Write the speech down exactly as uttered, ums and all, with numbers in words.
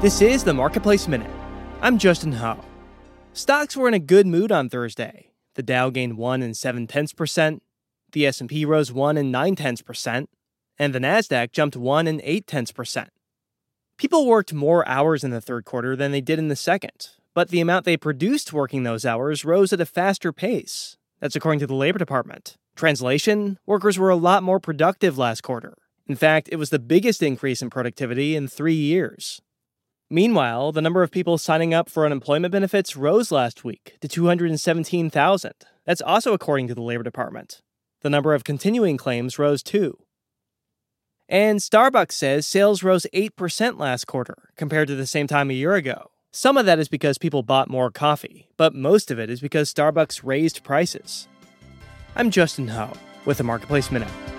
This is the Marketplace Minute. I'm Justin Ho. Stocks were in a good mood on Thursday. The Dow gained one and seven tenths percent, the S and P rose one and nine tenths percent, and the Nasdaq jumped one and eight tenths percent. People worked more hours in the third quarter than they did in the second, but the amount they produced working those hours rose at a faster pace. That's according to the Labor Department. Translation, workers were a lot more productive last quarter. In fact, it was the biggest increase in productivity in three years. Meanwhile, the number of people signing up for unemployment benefits rose last week to two hundred seventeen thousand. That's also according to the Labor Department. The number of continuing claims rose too. And Starbucks says sales rose eight percent last quarter compared to the same time a year ago. Some of that is because people bought more coffee, but most of it is because Starbucks raised prices. I'm Justin Ho with the Marketplace Minute.